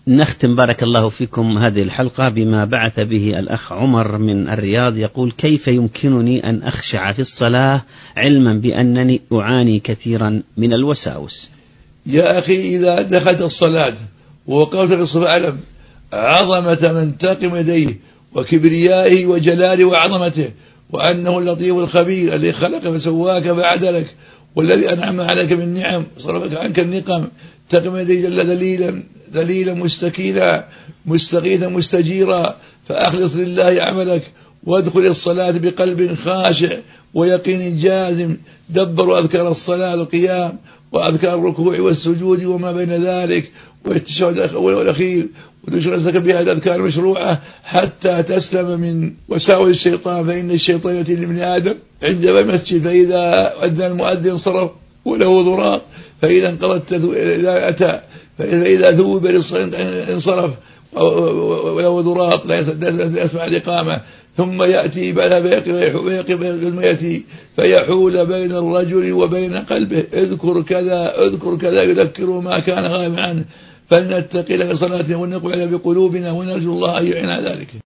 نختم بارك الله فيكم هذه الحلقة بما بعث به الأخ عمر من الرياض، يقول: كيف يمكنني أن أخشع في الصلاة علما بأنني أعاني كثيرا من الوساوس؟ يا أخي، إذا دخلت الصلاة ووقفت في الصف أعلم عظمة من تقم يديه وكبريائه وجلاله وعظمته، وأنه اللطيف الخبير الذي خلق فسواك فعدلك، والذي أنعم عليك من نعم صرفك عنك النقم، تقم يديه جل ذليلا مستكينا مستغيثا مستجيرا، فأخلص لله عملك وادخل الصلاة بقلب خاشع ويقين جازم. دبروا أذكار الصلاة القيام وأذكار الركوع والسجود وما بين ذلك والتشهد الأول والأخير، وتشغل نفسك بهذه الأذكار المشروعة حتى تسلم من وساوس الشيطان، فإن الشيطان يأتي لابن آدم عند باب المسجد فإذا أذن المؤذن انصرف وله ضراط، فإذا انقضت إذا أتى فإذا ذوب للصلاة انصرف وله ضراط لا يسمع الإقامة، ثم يأتي بعدها فيقف يأتي فيحول بين الرجل وبين قلبه: اذكر كذا يذكره ما كان غائبا عنه، فلنتقي له في صلاته ونقبل بقلوبنا ونرجو الله أن يعين ذلك.